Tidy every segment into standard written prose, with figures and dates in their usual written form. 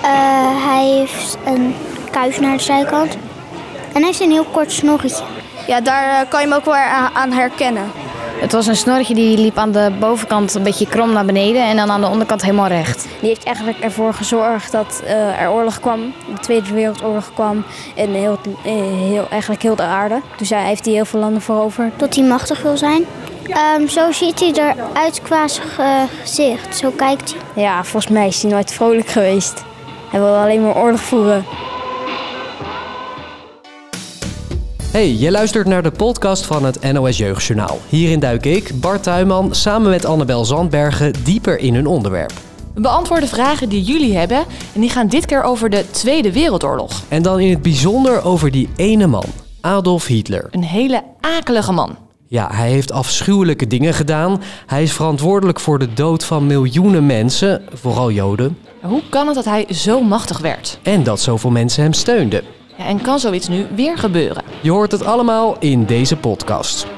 Hij heeft een kuif naar de zijkant. En hij heeft een heel kort snorretje. Ja, daar kan je hem ook wel aan herkennen. Het was een snorretje die liep aan de bovenkant een beetje krom naar beneden en dan aan de onderkant helemaal recht. Die heeft eigenlijk ervoor gezorgd dat er oorlog kwam, de Tweede Wereldoorlog kwam en eigenlijk heel de aarde. Dus hij heeft heel veel landen veroverd. Dat hij machtig wil zijn. Zo ziet hij eruit qua gezicht. Zo kijkt hij. Ja, volgens mij is hij nooit vrolijk geweest. Hij wil alleen maar oorlog voeren. Hey, je luistert naar de podcast van het NOS Jeugdjournaal. Hierin duik ik, Bart Tuinman, samen met Annabel Zandbergen dieper in hun onderwerp. We beantwoorden vragen die jullie hebben en die gaan dit keer over de Tweede Wereldoorlog. En dan in het bijzonder over die ene man, Adolf Hitler. Een hele akelige man. Ja, hij heeft afschuwelijke dingen gedaan. Hij is verantwoordelijk voor de dood van miljoenen mensen, vooral Joden. Hoe kan het dat hij zo machtig werd? En dat zoveel mensen hem steunden. Ja, en kan zoiets nu weer gebeuren? Je hoort het allemaal in deze podcast.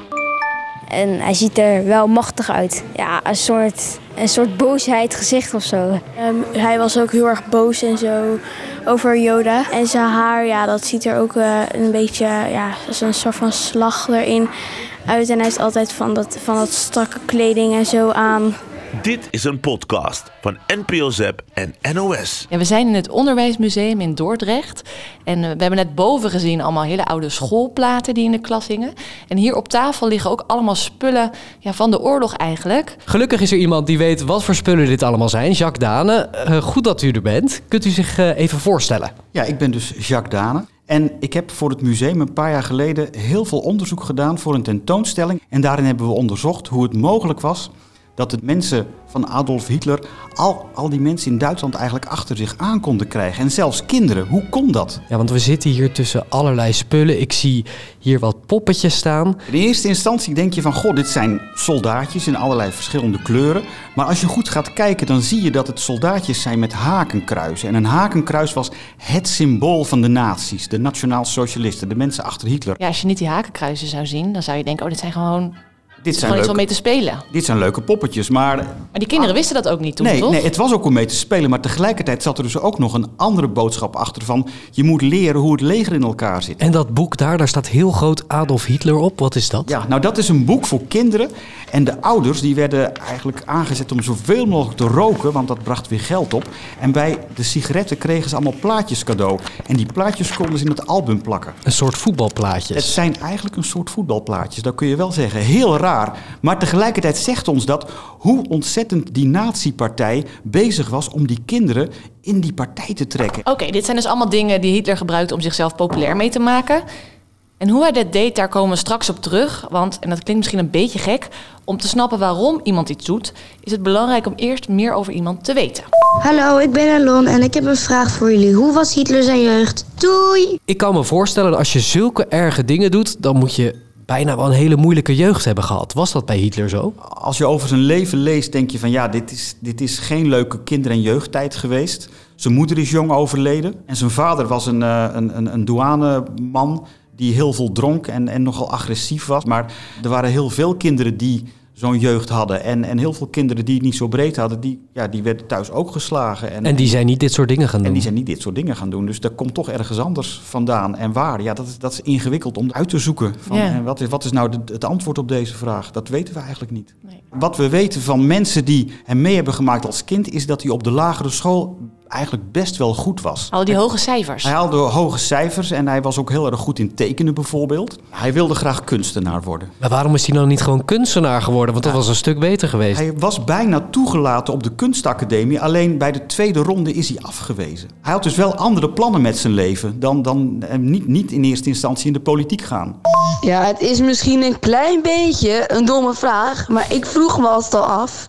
En hij ziet er wel machtig uit. Ja, een soort boosheid gezicht of zo. Hij was ook heel erg boos en zo over Joden. En zijn haar, ja, dat ziet er ook een beetje, ja, als een soort van slag erin uit. En hij heeft altijd van dat strakke kleding en zo aan. Dit is een podcast van NPO ZEP en NOS. Ja, we zijn in het Onderwijsmuseum in Dordrecht. En we hebben net boven gezien allemaal hele oude schoolplaten die in de klas hingen. En hier op tafel liggen ook allemaal spullen van de oorlog eigenlijk. Gelukkig is er iemand die weet wat voor spullen dit allemaal zijn. Jacques Dane, goed dat u er bent. Kunt u zich even voorstellen? Ja, ik ben dus Jacques Dane. En ik heb voor het museum een paar jaar geleden heel veel onderzoek gedaan voor een tentoonstelling. En daarin hebben we onderzocht hoe het mogelijk was dat de mensen van Adolf Hitler al die mensen in Duitsland eigenlijk achter zich aan konden krijgen. En zelfs kinderen. Hoe kon dat? Ja, want we zitten hier tussen allerlei spullen. Ik zie hier wat poppetjes staan. In eerste instantie denk je van, goh, dit zijn soldaatjes in allerlei verschillende kleuren. Maar als je goed gaat kijken, dan zie je dat het soldaatjes zijn met hakenkruizen. En een hakenkruis was het symbool van de nazi's, de nationaal-socialisten, de mensen achter Hitler. Ja, als je niet die hakenkruizen zou zien, dan zou je denken, dit zijn gewoon... Dit zijn gewoon iets om mee te spelen. Dit zijn leuke poppetjes, maar die kinderen wisten dat ook niet toen, toch? Nee, het was ook om mee te spelen. Maar tegelijkertijd zat er dus ook nog een andere boodschap achter van, je moet leren hoe het leger in elkaar zit. En dat boek daar staat heel groot Adolf Hitler op. Wat is dat? Ja, nou dat is een boek voor kinderen. En de ouders die werden eigenlijk aangezet om zoveel mogelijk te roken, want dat bracht weer geld op. En bij de sigaretten kregen ze allemaal plaatjes cadeau. En die plaatjes konden ze in het album plakken. Een soort voetbalplaatjes. Het zijn eigenlijk een soort voetbalplaatjes, dat kun je wel zeggen. Heel raar. Maar tegelijkertijd zegt ons dat hoe ontzettend die nazi-partij bezig was om die kinderen in die partij te trekken. Oké, dit zijn dus allemaal dingen die Hitler gebruikte om zichzelf populair mee te maken. En hoe hij dat deed, daar komen we straks op terug. Want, en dat klinkt misschien een beetje gek, om te snappen waarom iemand iets doet, is het belangrijk om eerst meer over iemand te weten. Hallo, ik ben Alon en ik heb een vraag voor jullie. Hoe was Hitler zijn jeugd? Doei! Ik kan me voorstellen dat als je zulke erge dingen doet, dan moet je bijna wel een hele moeilijke jeugd hebben gehad. Was dat bij Hitler zo? Als je over zijn leven leest, denk je van ja, dit is geen leuke kinder- en jeugdtijd geweest. Zijn moeder is jong overleden. En zijn vader was een douaneman die heel veel dronk en nogal agressief was. Maar er waren heel veel kinderen die zo'n jeugd hadden. En heel veel kinderen die het niet zo breed hadden, die werden thuis ook geslagen. En die zijn niet dit soort dingen gaan doen. En die zijn niet dit soort dingen gaan doen. Dus dat komt toch ergens anders vandaan. En waar? Ja, dat is ingewikkeld om uit te zoeken. En wat is nou het antwoord op deze vraag? Dat weten we eigenlijk niet. Nee. Wat we weten van mensen die hem mee hebben gemaakt als kind, is dat hij op de lagere school eigenlijk best wel goed was. Al die hoge cijfers. Hij haalde hoge cijfers en hij was ook heel erg goed in tekenen bijvoorbeeld. Hij wilde graag kunstenaar worden. Maar waarom is hij dan niet gewoon kunstenaar geworden? Want dat was een stuk beter geweest. Hij was bijna toegelaten op de kunstacademie. Alleen bij de tweede ronde is hij afgewezen. Hij had dus wel andere plannen met zijn leven dan niet in eerste instantie in de politiek gaan. Ja, het is misschien een klein beetje een domme vraag, maar ik vroeg me altijd al af,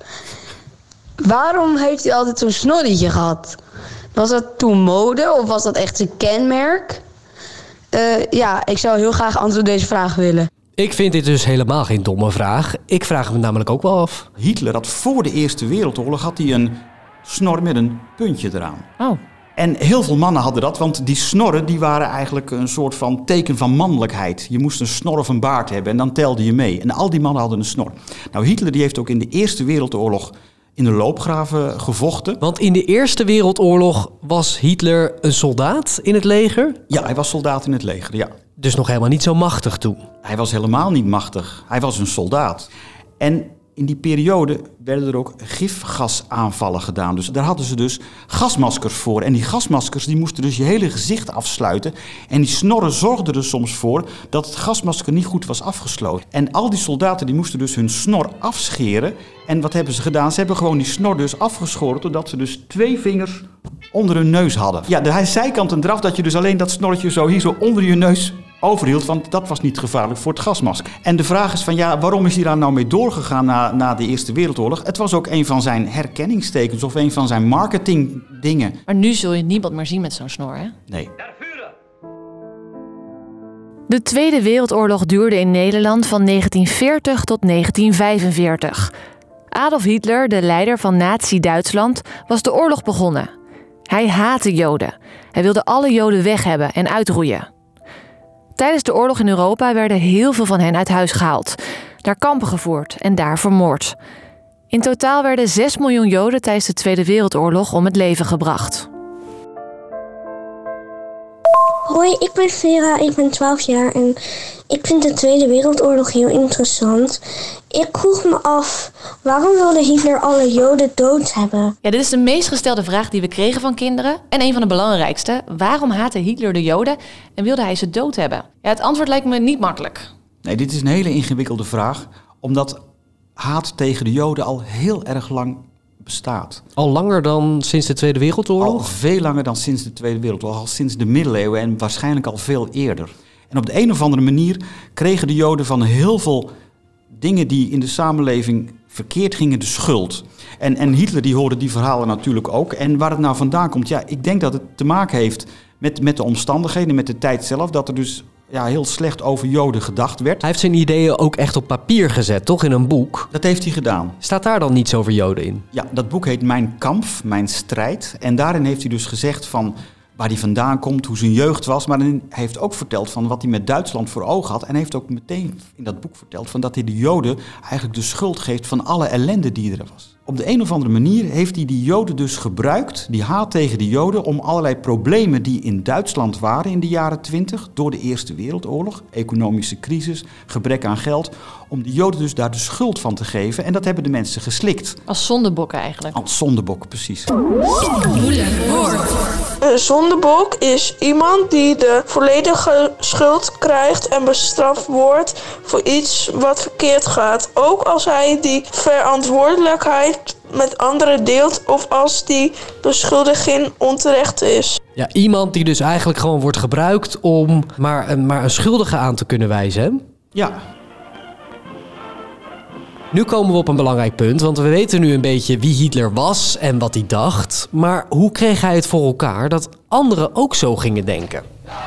waarom heeft hij altijd zo'n snorretje gehad? Was dat toen mode of was dat echt zijn kenmerk? Ik zou heel graag antwoord op deze vraag willen. Ik vind dit dus helemaal geen domme vraag. Ik vraag me namelijk ook wel af. Hitler had voor de Eerste Wereldoorlog een snor met een puntje eraan. Oh. En heel veel mannen hadden dat, want die snorren die waren eigenlijk een soort van teken van mannelijkheid. Je moest een snor of een baard hebben en dan telde je mee. En al die mannen hadden een snor. Nou, Hitler die heeft ook in de Eerste Wereldoorlog in de loopgraven gevochten. Want in de Eerste Wereldoorlog was Hitler een soldaat in het leger? Ja, hij was soldaat in het leger, ja. Dus nog helemaal niet zo machtig toen? Hij was helemaal niet machtig. Hij was een soldaat. En in die periode werden er ook gifgasaanvallen gedaan. Dus daar hadden ze dus gasmaskers voor. En die gasmaskers die moesten dus je hele gezicht afsluiten. En die snorren zorgden er soms voor dat het gasmasker niet goed was afgesloten. En al die soldaten die moesten dus hun snor afscheren. En wat hebben ze gedaan? Ze hebben gewoon die snor dus afgeschoren, totdat ze dus 2 vingers onder hun neus hadden. Ja, de zijkant en eraf, dat je dus alleen dat snorretje zo hier zo onder je neus overhield, want dat was niet gevaarlijk voor het gasmasker. En de vraag is van, ja, waarom is hij daar nou mee doorgegaan na de Eerste Wereldoorlog? Het was ook een van zijn herkenningstekens of een van zijn marketingdingen. Maar nu zul je niemand meer zien met zo'n snor, hè? Nee. De Tweede Wereldoorlog duurde in Nederland van 1940 tot 1945. Adolf Hitler, de leider van Nazi-Duitsland, was de oorlog begonnen. Hij haatte Joden. Hij wilde alle Joden weg hebben en uitroeien. Tijdens de oorlog in Europa werden heel veel van hen uit huis gehaald, naar kampen gevoerd en daar vermoord. In totaal werden 6 miljoen Joden tijdens de Tweede Wereldoorlog om het leven gebracht. Hoi, ik ben Vera, ik ben 12 jaar en ik vind de Tweede Wereldoorlog heel interessant. Ik vroeg me af, waarom wilde Hitler alle Joden dood hebben? Ja, dit is de meest gestelde vraag die we kregen van kinderen. En een van de belangrijkste. Waarom haatte Hitler de Joden en wilde hij ze dood hebben? Ja, het antwoord lijkt me niet makkelijk. Nee, dit is een hele ingewikkelde vraag, omdat haat tegen de Joden al heel erg lang bestaat. Al langer dan sinds de Tweede Wereldoorlog? Al veel langer dan sinds de Tweede Wereldoorlog, al sinds de middeleeuwen en waarschijnlijk al veel eerder. En op de een of andere manier kregen de Joden van heel veel dingen die in de samenleving verkeerd gingen de schuld. En Hitler die hoorde die verhalen natuurlijk ook. En waar het nou vandaan komt, ja, ik denk dat het te maken heeft met de omstandigheden, met de tijd zelf, dat er dus heel slecht over Joden gedacht werd. Hij heeft zijn ideeën ook echt op papier gezet, toch? In een boek? Dat heeft hij gedaan. Staat daar dan niets over Joden in? Ja, dat boek heet Mijn Kamp, Mijn Strijd. En daarin heeft hij dus gezegd van waar hij vandaan komt, hoe zijn jeugd was. Maar hij heeft ook verteld van wat hij met Duitsland voor ogen had. En hij heeft ook meteen in dat boek verteld van dat hij de Joden eigenlijk de schuld geeft van alle ellende die er was. Op de een of andere manier heeft hij die Joden dus gebruikt, die haat tegen de Joden, om allerlei problemen die in Duitsland waren in de jaren 20, door de Eerste Wereldoorlog, economische crisis, gebrek aan geld, om de Joden dus daar de schuld van te geven. En dat hebben de mensen geslikt. Als zondebokken eigenlijk. Als zondebokken, precies. Een zondebok is iemand die de volledige schuld krijgt en bestraft wordt voor iets wat verkeerd gaat. Ook als hij die verantwoordelijkheid met anderen deelt of als die beschuldiging onterecht is. Ja, iemand die dus eigenlijk gewoon wordt gebruikt om maar een schuldige aan te kunnen wijzen, hè? Ja. Nu komen we op een belangrijk punt, want we weten nu een beetje wie Hitler was en wat hij dacht. Maar hoe kreeg hij het voor elkaar dat anderen ook zo gingen denken?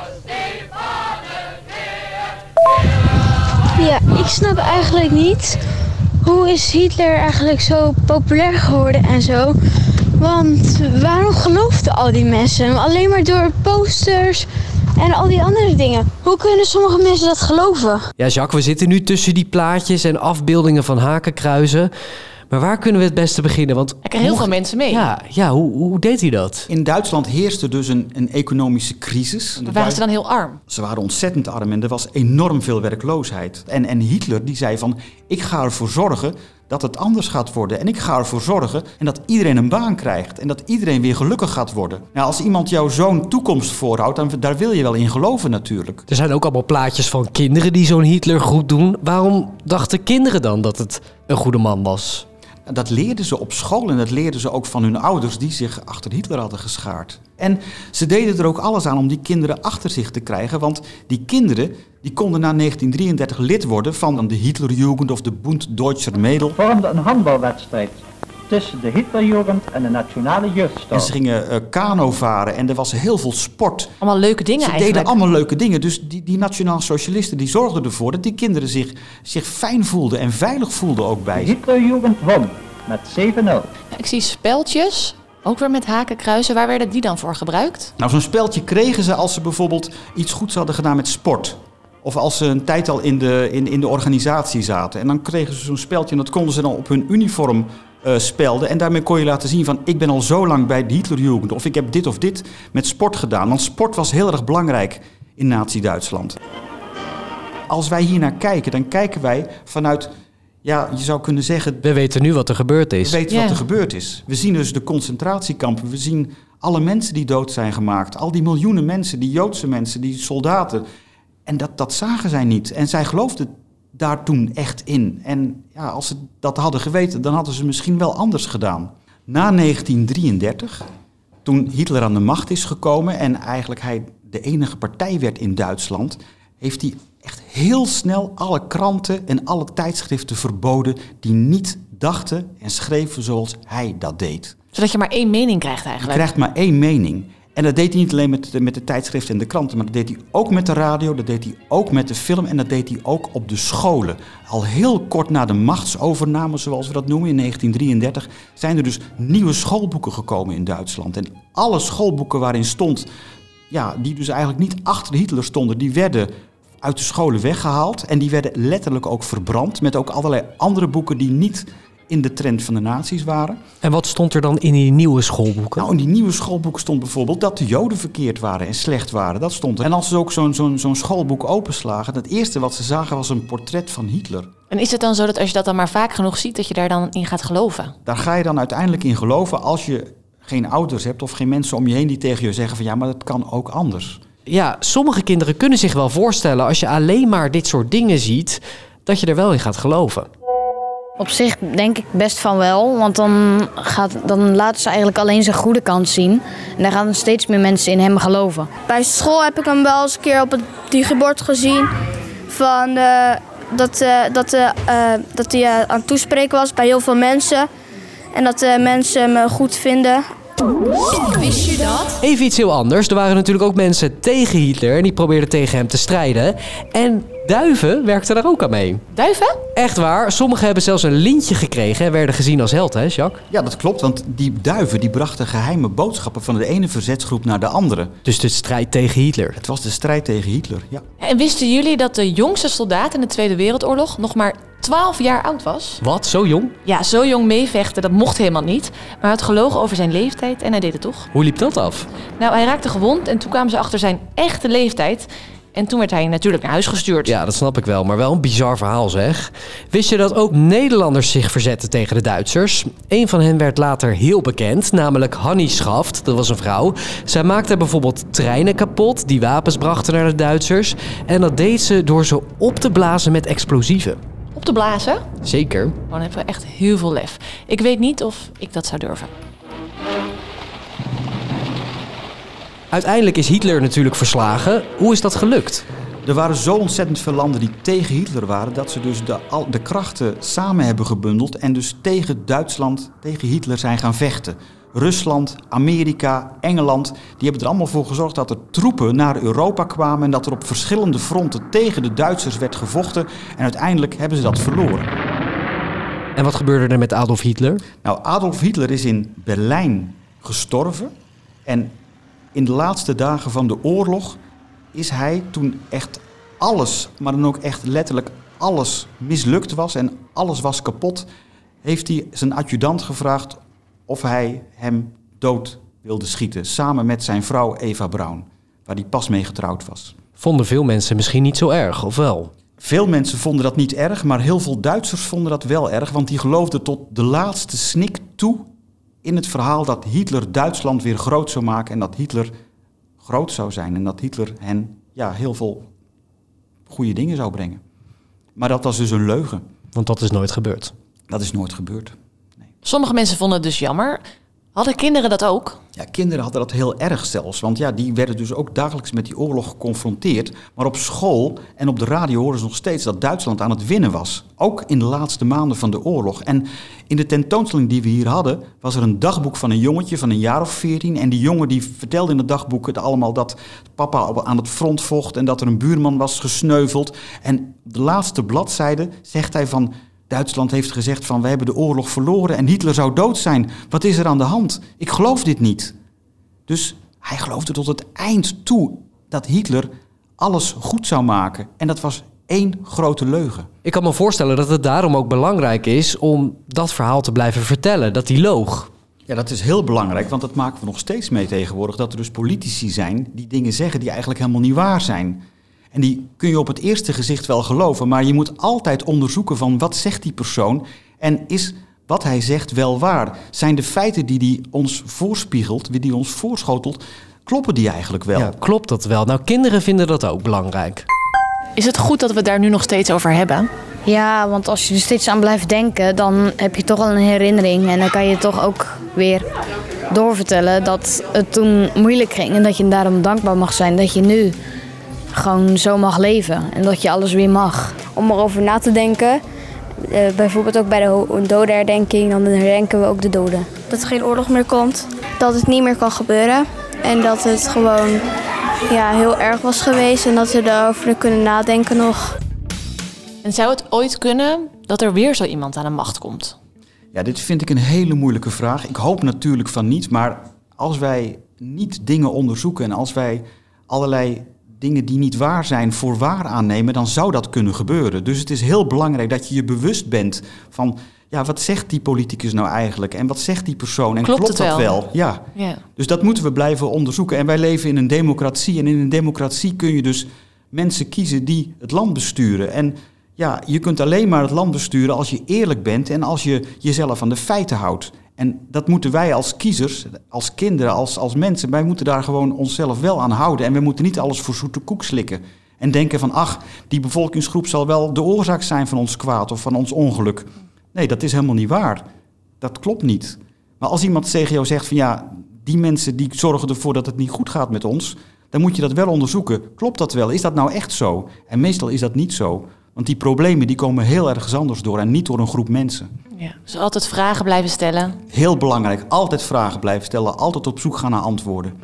Ja, ik snap eigenlijk niet hoe is Hitler eigenlijk zo populair geworden en zo. Want waarom geloofden al die mensen hem? Alleen maar door posters en al die andere dingen. Hoe kunnen sommige mensen dat geloven? Ja, Jacques, we zitten nu tussen die plaatjes en afbeeldingen van hakenkruizen. Maar waar kunnen we het beste beginnen? Want er kregen heel veel mensen mee. Ja, hoe deed hij dat? In Duitsland heerste dus een economische crisis. Waren ze dan heel arm? Ze waren ontzettend arm en er was enorm veel werkloosheid. En Hitler die zei van, ik ga ervoor zorgen dat het anders gaat worden. En ik ga ervoor zorgen en dat iedereen een baan krijgt. En dat iedereen weer gelukkig gaat worden. Nou, als iemand jou zo'n toekomst voorhoudt, dan daar wil je wel in geloven natuurlijk. Er zijn ook allemaal plaatjes van kinderen die zo'n Hitler goed doen. Waarom dachten kinderen dan dat het een goede man was? Dat leerden ze op school en dat leerden ze ook van hun ouders die zich achter Hitler hadden geschaard. En ze deden er ook alles aan om die kinderen achter zich te krijgen, want die kinderen die konden na 1933 lid worden van de Hitlerjugend of de Bund Deutscher Mädel. Vormde een handbalwedstrijd tussen de Hitlerjugend en de Nationale Jeugdstorm. En ze gingen kano varen en er was heel veel sport. Allemaal leuke dingen eigenlijk. Ze deden allemaal leuke dingen. Dus die nationaal socialisten die zorgden ervoor dat die kinderen zich fijn voelden en veilig voelden ook bij de ze. Hitlerjugend won met 7-0. Ik zie speltjes, ook weer met hakenkruizen. Waar werden die dan voor gebruikt? Nou, zo'n speltje kregen ze als ze bijvoorbeeld iets goeds hadden gedaan met sport. Of als ze een tijd al in de organisatie zaten. En dan kregen ze zo'n speltje en dat konden ze dan op hun uniform spelde. En daarmee kon je laten zien van, ik ben al zo lang bij de Hitlerjugend. Of ik heb dit of dit met sport gedaan. Want sport was heel erg belangrijk in Nazi-Duitsland. Als wij hier naar kijken, dan kijken wij vanuit, ja, je zou kunnen zeggen... We weten nu wat er gebeurd is. We weten wat er gebeurd is. We zien dus de concentratiekampen. We zien alle mensen die dood zijn gemaakt. Al die miljoenen mensen, die Joodse mensen, die soldaten. En dat zagen zij niet. En zij geloofden daar toen echt in. En ja, als ze dat hadden geweten, dan hadden ze misschien wel anders gedaan. Na 1933, toen Hitler aan de macht is gekomen en eigenlijk hij de enige partij werd in Duitsland, heeft hij echt heel snel alle kranten en alle tijdschriften verboden die niet dachten en schreven zoals hij dat deed. Zodat je maar één mening krijgt eigenlijk. Je krijgt maar één mening. En dat deed hij niet alleen met de tijdschriften en de kranten, maar dat deed hij ook met de radio, dat deed hij ook met de film en dat deed hij ook op de scholen. Al heel kort na de machtsovername, zoals we dat noemen, in 1933, zijn er dus nieuwe schoolboeken gekomen in Duitsland. En alle schoolboeken waarin stond, ja, die dus eigenlijk niet achter Hitler stonden, die werden uit de scholen weggehaald en die werden letterlijk ook verbrand, met ook allerlei andere boeken die niet in de trend van de nazi's waren. En wat stond er dan in die nieuwe schoolboeken? Nou, in die nieuwe schoolboeken stond bijvoorbeeld dat de Joden verkeerd waren en slecht waren. Dat stond er. En als ze ook zo'n schoolboek openslagen, het eerste wat ze zagen was een portret van Hitler. En is het dan zo dat als je dat dan maar vaak genoeg ziet, dat je daar dan in gaat geloven? Daar ga je dan uiteindelijk in geloven als je geen ouders hebt of geen mensen om je heen die tegen je zeggen van ja, maar dat kan ook anders. Ja, sommige kinderen kunnen zich wel voorstellen, als je alleen maar dit soort dingen ziet, dat je er wel in gaat geloven. Op zich denk ik best van wel, want dan laten ze eigenlijk alleen zijn goede kant zien. En dan gaan steeds meer mensen in hem geloven. Bij school heb ik hem wel eens een keer op het digibord gezien van, dat hij aan het toespreken was bij heel veel mensen. En dat mensen me goed vinden. Wist je dat? Even iets heel anders. Er waren natuurlijk ook mensen tegen Hitler en die probeerden tegen hem te strijden. En duiven werkten daar ook aan mee. Duiven? Echt waar. Sommigen hebben zelfs een lintje gekregen en werden gezien als held, hè Jacques? Ja, dat klopt, want die duiven die brachten geheime boodschappen van de ene verzetsgroep naar de andere. Dus de strijd tegen Hitler. Het was de strijd tegen Hitler, ja. En wisten jullie dat de jongste soldaat in de Tweede Wereldoorlog nog maar 12 jaar oud was? Wat? Zo jong? Ja, zo jong meevechten, dat mocht helemaal niet. Maar hij had gelogen over zijn leeftijd en hij deed het toch. Hoe liep dat af? Nou, hij raakte gewond en toen kwamen ze achter zijn echte leeftijd. En toen werd hij natuurlijk naar huis gestuurd. Ja, dat snap ik wel, maar wel een bizar verhaal zeg. Wist je dat ook Nederlanders zich verzetten tegen de Duitsers? Een van hen werd later heel bekend, namelijk Hannie Schaft. Dat was een vrouw. Zij maakte bijvoorbeeld treinen kapot die wapens brachten naar de Duitsers. En dat deed ze door ze op te blazen met explosieven. Op te blazen? Zeker. Dan hebben we echt heel veel lef. Ik weet niet of ik dat zou durven. Uiteindelijk is Hitler natuurlijk verslagen. Hoe is dat gelukt? Er waren zo ontzettend veel landen die tegen Hitler waren, dat ze dus de krachten samen hebben gebundeld en dus tegen Duitsland, tegen Hitler zijn gaan vechten. Rusland, Amerika, Engeland, die hebben er allemaal voor gezorgd dat er troepen naar Europa kwamen en dat er op verschillende fronten tegen de Duitsers werd gevochten. En uiteindelijk hebben ze dat verloren. En wat gebeurde er met Adolf Hitler? Nou, Adolf Hitler is in Berlijn gestorven en in de laatste dagen van de oorlog is hij, toen echt alles, maar dan ook echt letterlijk alles mislukt was en alles was kapot, heeft hij zijn adjudant gevraagd of hij hem dood wilde schieten. Samen met zijn vrouw Eva Braun, waar hij pas mee getrouwd was. Vonden veel mensen misschien niet zo erg, of wel? Veel mensen vonden dat niet erg, maar heel veel Duitsers vonden dat wel erg, want die geloofden tot de laatste snik toe in het verhaal dat Hitler Duitsland weer groot zou maken en dat Hitler groot zou zijn en dat Hitler hen heel veel goede dingen zou brengen. Maar dat was dus een leugen. Want dat is nooit gebeurd. Dat is nooit gebeurd. Nee. Sommige mensen vonden het dus jammer. Hadden kinderen dat ook? Ja, kinderen hadden dat heel erg zelfs. Want ja, die werden dus ook dagelijks met die oorlog geconfronteerd. Maar op school en op de radio horen ze nog steeds dat Duitsland aan het winnen was. Ook in de laatste maanden van de oorlog. En in de tentoonstelling die we hier hadden, was er een dagboek van een jongetje van een jaar of 14. En die jongen die vertelde in het dagboek het allemaal dat papa aan het front vocht en dat er een buurman was gesneuveld. En de laatste bladzijde zegt hij van: Duitsland heeft gezegd van we hebben de oorlog verloren en Hitler zou dood zijn. Wat is er aan de hand? Ik geloof dit niet. Dus hij geloofde tot het eind toe dat Hitler alles goed zou maken. En dat was één grote leugen. Ik kan me voorstellen dat het daarom ook belangrijk is om dat verhaal te blijven vertellen, dat hij loog. Ja, dat is heel belangrijk, want dat maken we nog steeds mee tegenwoordig. Dat er dus politici zijn die dingen zeggen die eigenlijk helemaal niet waar zijn. En die kun je op het eerste gezicht wel geloven, maar je moet altijd onderzoeken van wat zegt die persoon en is wat hij zegt wel waar? Zijn de feiten die hij ons voorspiegelt, die hij ons voorschotelt, kloppen die eigenlijk wel? Ja, klopt dat wel? Nou, kinderen vinden dat ook belangrijk. Is het goed dat we het daar nu nog steeds over hebben? Ja, want als je er steeds aan blijft denken, dan heb je toch al een herinnering. En dan kan je toch ook weer doorvertellen dat het toen moeilijk ging. En dat je daarom dankbaar mag zijn dat je nu gewoon zo mag leven. En dat je alles weer mag. Om erover na te denken, bijvoorbeeld ook bij de dodenherdenking, dan herdenken we ook de doden. Dat er geen oorlog meer komt, dat het niet meer kan gebeuren. En dat het gewoon heel erg was geweest en dat we daarover kunnen nadenken nog. En zou het ooit kunnen dat er weer zo iemand aan de macht komt? Ja, dit vind ik een hele moeilijke vraag. Ik hoop natuurlijk van niet, maar als wij niet dingen onderzoeken en als wij allerlei dingen die niet waar zijn voor waar aannemen, dan zou dat kunnen gebeuren. Dus het is heel belangrijk dat je je bewust bent van, wat zegt die politicus nou eigenlijk? En wat zegt die persoon? En klopt dat wel? Ja. Dus dat moeten we blijven onderzoeken. En wij leven in een democratie. En in een democratie kun je dus mensen kiezen die het land besturen. En je kunt alleen maar het land besturen als je eerlijk bent en als je jezelf aan de feiten houdt. En dat moeten wij als kiezers, als kinderen, als mensen, wij moeten daar gewoon onszelf wel aan houden. En we moeten niet alles voor zoete koek slikken. En denken van, die bevolkingsgroep zal wel de oorzaak zijn van ons kwaad of van ons ongeluk. Nee, dat is helemaal niet waar. Dat klopt niet. Maar als iemand tegen jou zegt van, die mensen die zorgen ervoor dat het niet goed gaat met ons, dan moet je dat wel onderzoeken. Klopt dat wel? Is dat nou echt zo? En meestal is dat niet zo. Want die problemen die komen heel ergens anders door en niet door een groep mensen. Ja, dus altijd vragen blijven stellen. Heel belangrijk, altijd vragen blijven stellen, altijd op zoek gaan naar antwoorden.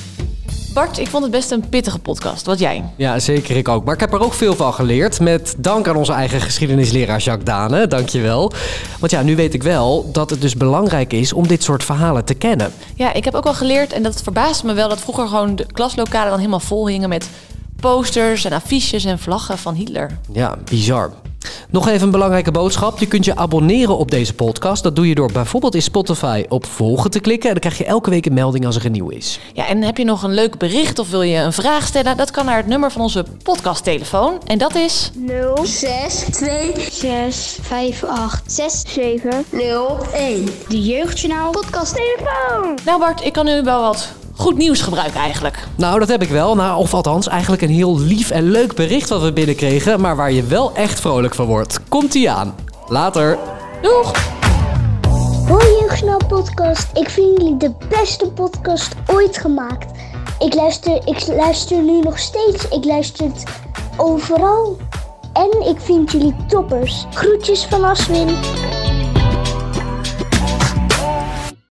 Bart, ik vond het best een pittige podcast. Wat jij? Ja, zeker, ik ook. Maar ik heb er ook veel van geleerd. Met dank aan onze eigen geschiedenisleraar Jacques Dane. Dankjewel. Want nu weet ik wel dat het dus belangrijk is om dit soort verhalen te kennen. Ja, ik heb ook wel geleerd, en dat verbaasde me wel, dat vroeger gewoon de klaslokalen dan helemaal vol hingen met posters en affiches en vlaggen van Hitler. Ja, bizar. Nog even een belangrijke boodschap. Je kunt je abonneren op deze podcast. Dat doe je door bijvoorbeeld in Spotify op volgen te klikken. En dan krijg je elke week een melding als er een nieuw is. Ja, en heb je nog een leuk bericht of wil je een vraag stellen? Dat kan naar het nummer van onze podcasttelefoon. En dat is 0626586701. De Jeugdjournaal podcasttelefoon. Nou Bart, ik kan nu wel wat goed nieuws gebruiken eigenlijk. Nou, dat heb ik wel. Of althans, eigenlijk een heel lief en leuk bericht wat we binnenkregen, maar waar je wel echt vrolijk van wordt. Komt-ie aan. Later. Doeg! Hoi Jeugdjournaal podcast. Ik vind jullie de beste podcast ooit gemaakt. Ik luister nu nog steeds. Ik luister het overal. En ik vind jullie toppers. Groetjes van Aswin.